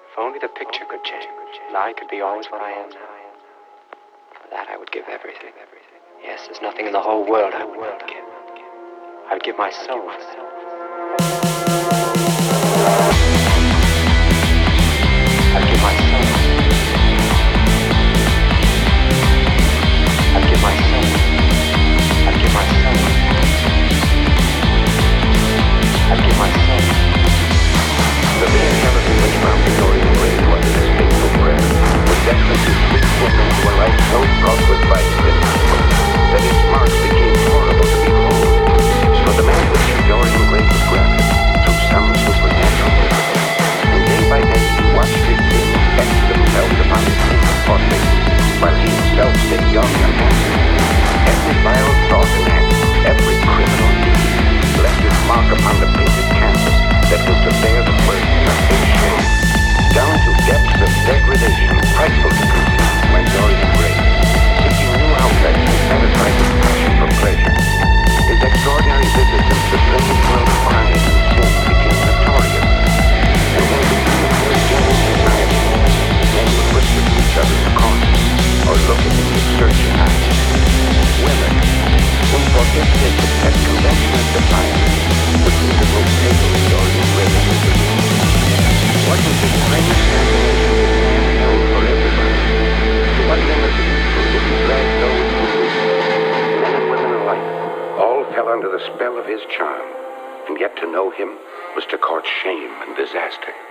If only the picture could change, and I could be always what I am now. For that I would give everything. Yes, there's nothing in the whole world I wouldn't give. I would give my soul for that. I'd give my soul. I'd give my soul. I'd give my soul. I'd give my soul. The very skeleton which found the Dorian grave was an escapeful prayer, was destined to sweep him into a life so fraught with vice and evil, that its marks became horrible to behold. So the man which the Dorian grave was granted, through some supernatural miracle, and day by day he watched his sins etch themselves upon his painted portrait, while he himself stayed young and handsome. Every vile thought and act, every criminal deed, left its mark upon the painted canvas that was to bear the burden of his shame. Down to depths of degradation, frightful to conceive, went Dorian Gray, seeking new outlets to satisfy his passion for pleasure. His extraordinary visits into the strange world of carnage and sin became notorious, and when the human very gaining society, men would whisper to each other's caution, or look at him with searching eyes. Women, whom for his sake had set convention as defiance, would be the most fatal in Dorian Gray as his belief. Wasn't this strange fascination this man held for everybody? To what limits of evil did he drag those who knew? Men and women alike, all fell under the spell of his charm, and yet to know him was to court shame and disaster.